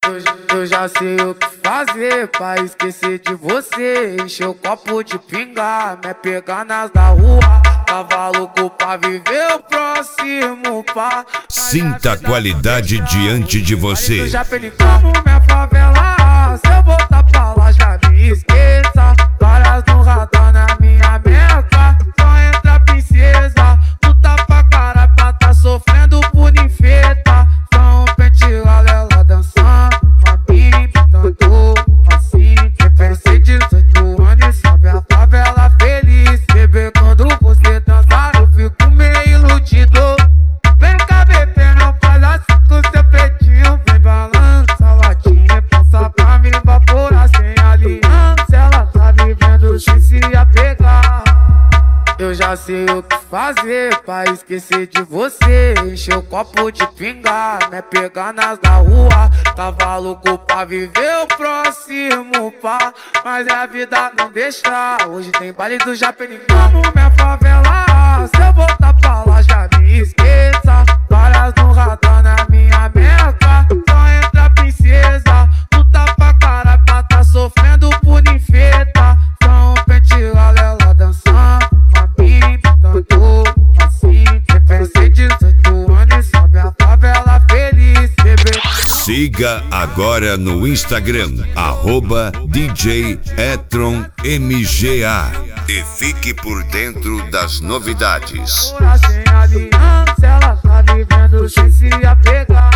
Eu já sei o que fazer pra esquecer de você. Encher o copo de pinga, me pegar nas da rua. Tava louco pra viver o próximo pá. Sinta a qualidade diante de você. Eu já perdi como minha favela. Se eu voltar pra lá já me esqueça. Várias no radar na minha meca. Só entra princesa. Luta pra cara pra tá sofrendo por ninfeta. Só um pente ela dançando pra mim, tanto assim. Pensei 18 anos e sobe a favela feliz. Bebê, quando você dançar eu fico meio iludido. Vem cá, bebê, não faz assim com seu peitinho. Vem balança, latinha, passa pra me evaporar sem aliança. Ela tá vivendo sem se apegar. Eu já sei o que fazer pra esquecer de você. Encher o copo de pinga, me pegar nas da rua. Tava louco pra viver o próximo pá. Mas a vida não deixa. Hoje tem baile do Japeni como minha favela. Se eu voltar pra lá já me esqueça. Várias no radar na minha meca. Só entra princesa. Luta pra cara pra tá sofrendo por ninfeta. Só um pente ela dançando pra mim, tanto assim. Pensei 18 anos e sobe a favela feliz. Bebê. Siga agora no Instagram, @DJ EtronMGA, e fique por dentro das novidades. Sem aliança, ela tá vivendo sem se apegar.